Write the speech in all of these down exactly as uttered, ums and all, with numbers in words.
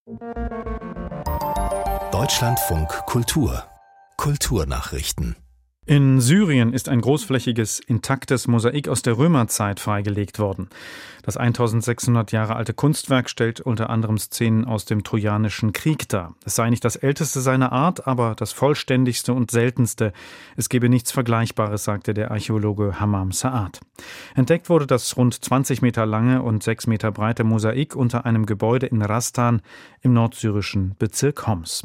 Deutschlandfunk Kultur Kulturnachrichten. In Syrien ist ein großflächiges, intaktes Mosaik aus der Römerzeit freigelegt worden. Das eintausendsechshundert Jahre alte Kunstwerk stellt unter anderem Szenen aus dem Trojanischen Krieg dar. Es sei nicht das älteste seiner Art, aber das vollständigste und seltenste. Es gebe nichts Vergleichbares, sagte der Archäologe Hammam Saad. Entdeckt wurde das rund zwanzig Meter lange und sechs Meter breite Mosaik unter einem Gebäude in Rastan im nordsyrischen Bezirk Homs.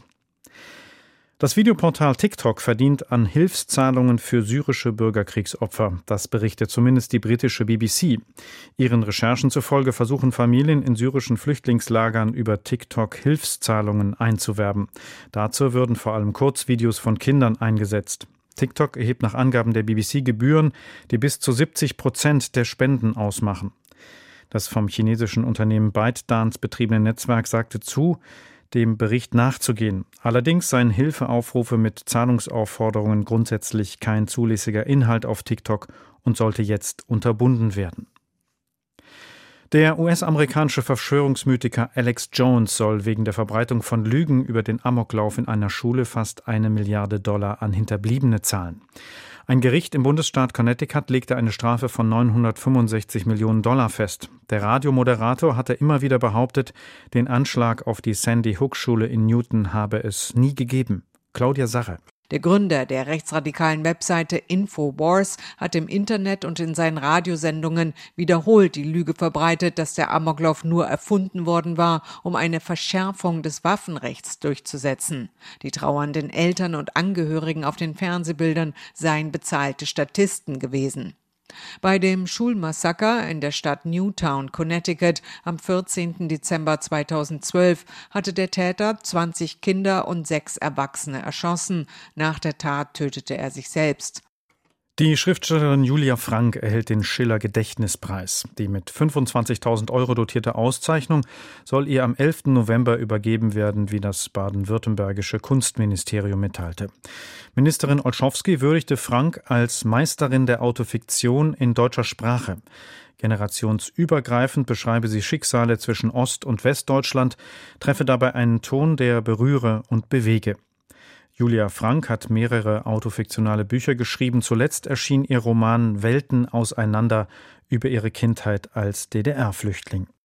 Das Videoportal TikTok verdient an Hilfszahlungen für syrische Bürgerkriegsopfer. Das berichtet zumindest die britische B B C. Ihren Recherchen zufolge versuchen Familien in syrischen Flüchtlingslagern über TikTok Hilfszahlungen einzuwerben. Dazu würden vor allem Kurzvideos von Kindern eingesetzt. TikTok erhebt nach Angaben der B B C Gebühren, die bis zu siebzig Prozent der Spenden ausmachen. Das vom chinesischen Unternehmen ByteDance betriebene Netzwerk sagte zu, dem Bericht nachzugehen. Allerdings seien Hilfeaufrufe mit Zahlungsaufforderungen grundsätzlich kein zulässiger Inhalt auf TikTok und sollte jetzt unterbunden werden. Der U S-amerikanische Verschwörungsmythiker Alex Jones soll wegen der Verbreitung von Lügen über den Amoklauf in einer Schule fast eine Milliarde Dollar an Hinterbliebene zahlen. Ein Gericht im Bundesstaat Connecticut legte eine Strafe von neunhundertfünfundsechzig Millionen Dollar fest. Der Radiomoderator hatte immer wieder behauptet, den Anschlag auf die Sandy Hook Schule in Newton habe es nie gegeben. Claudia Sarre. Der Gründer der rechtsradikalen Webseite Infowars hat im Internet und in seinen Radiosendungen wiederholt die Lüge verbreitet, dass der Amoklauf nur erfunden worden war, um eine Verschärfung des Waffenrechts durchzusetzen. Die trauernden Eltern und Angehörigen auf den Fernsehbildern seien bezahlte Statisten gewesen. Bei dem Schulmassaker in der Stadt Newtown, Connecticut, am vierzehnten Dezember zweitausendzwölf hatte der Täter zwanzig Kinder und sechs Erwachsene erschossen. Nach der Tat tötete er sich selbst. Die Schriftstellerin Julia Frank erhält den Schiller-Gedächtnispreis. Die mit fünfundzwanzigtausend Euro dotierte Auszeichnung soll ihr am elften November übergeben werden, wie das baden-württembergische Kunstministerium mitteilte. Ministerin Olschowski würdigte Frank als Meisterin der Autofiktion in deutscher Sprache. Generationsübergreifend beschreibe sie Schicksale zwischen Ost- und Westdeutschland, treffe dabei einen Ton, der berühre und bewege. Julia Frank hat mehrere autofiktionale Bücher geschrieben. Zuletzt erschien ihr Roman Welten auseinander über ihre Kindheit als D D R-Flüchtling.